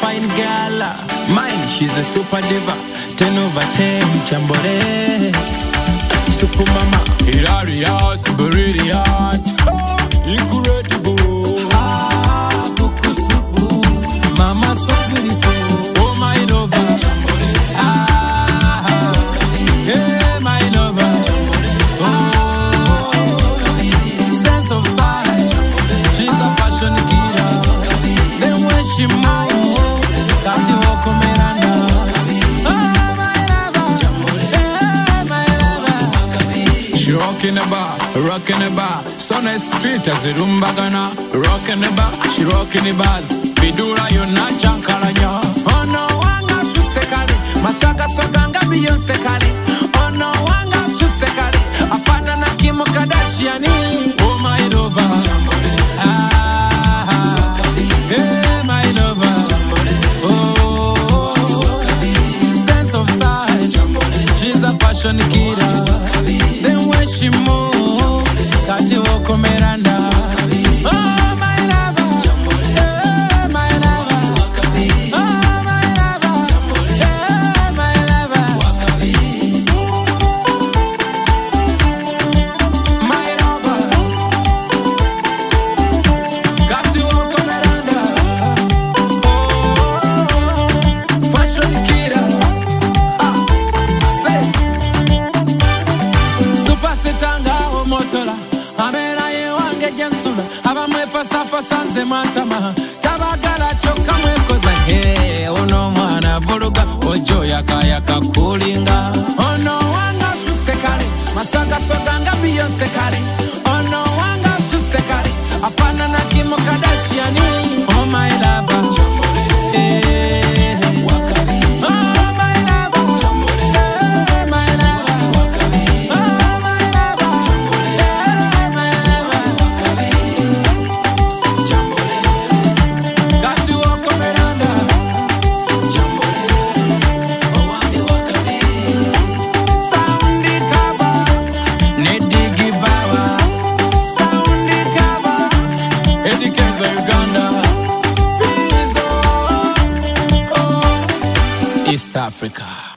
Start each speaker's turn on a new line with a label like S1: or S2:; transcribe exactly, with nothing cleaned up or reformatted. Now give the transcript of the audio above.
S1: fine girl. Mine, she's a super diva. Ten over ten, chambore. Super mama, hilarious, brilliant, incredible. Ah, buku supu, mama so beautiful. Oh my lover, ah, hey my lover. Oh, sense of style, she's a fashion killer. Then when she moves, that's the walk on Miranda. Rockin' the bar, rockin' the bar. Son is street as a rumbagana. Rockin' the bar, she rockin' the bars. Vidura yona chankalanya. Oh no, wanga chusekali. Masaka soganga Beyonce kali. Oh no, wanga chusekali. Apana na Kim Kardashian. Oh my lover. Ah, hey my lover. Oh, sense of style. She's a fashion killer. She move, kati woko Miranda. Oh my lover, yeah, my lover. Oh my lover, yeah, my lover. My lover, kati woko Miranda. Oh, fashion killer. Ah, say. Setanga o motola amera ye wange jensula abamwe pasa pasa nze matama tabagala choka mwe koza he ono mwana vuruga ojo yakaya kakulinga ono wanga susekale masaka soganga Beyonce kale ono wanga susekale apana na Kim Kardashian. Oh my lover, East Africa.